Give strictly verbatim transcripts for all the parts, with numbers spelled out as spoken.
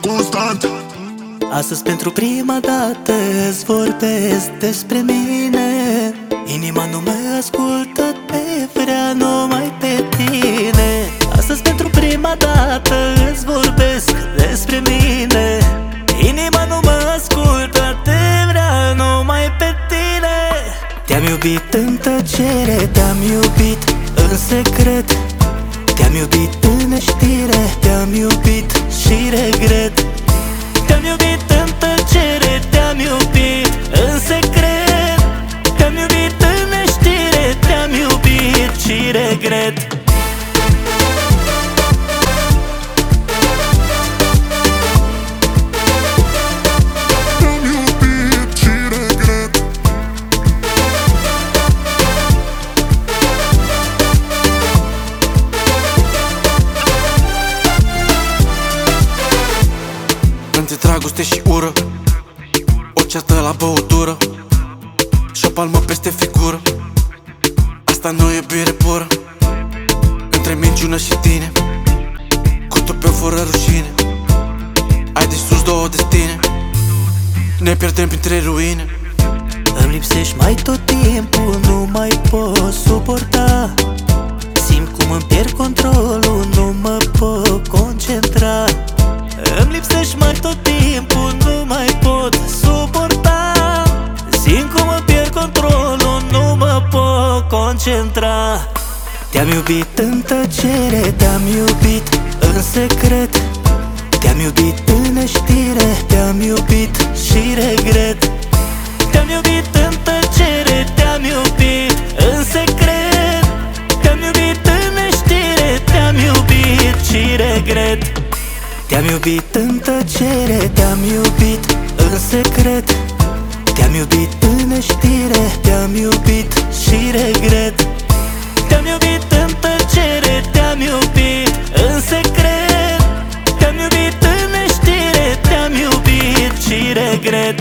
constant. Astăzi pentru prima dată îți vorbesc despre mine. Inima nu mă ascultă, te vrea numai pe tine. Astăzi pentru prima dată îți vorbesc despre mine. Inima nu mă ascultă, te vrea numai pe tine. Te-am iubit în tăcere, te-am iubit în secret, te-am iubit în neștire, te-am iubit și regret. Te-am iubit în tăcere, te-am iubit în secret, te-am iubit în neștire, te-am iubit și regret. Între dragoste și ură, o ceată la băutură și o palmă peste figură. Asta nu e iubire pură. Între minciună și tine, cu tupeu fără rușine, ai distrus două destine, ne pierdem printre ruine. Îmi lipsești mai tot timpul, nu mai pot suporta. Simt cum îmi pierd controlul, nu mă pot concentra. Îmi lipsești mai tot timpul, nu mai pot suporta. Simt cum îmi pierd controlul, nu mă pot concentra. Te-am iubit în tăcere, te-am iubit în secret, te-am iubit în neștire, te-am iubit și regret. Te-am iubit în tăcere, te-am iubit în secret, te-am iubit în neștire, te-am iubit și regret. Te-am iubit în tăcere, te-am iubit în secret, te-am iubit în neștire, te-am iubit și regret. Te-am iubit în tăcere, te-am iubit în secret, te-am iubit în neștire, te-am iubit și regret.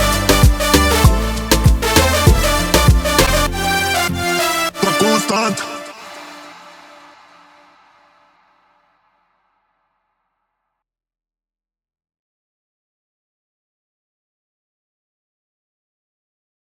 Constant.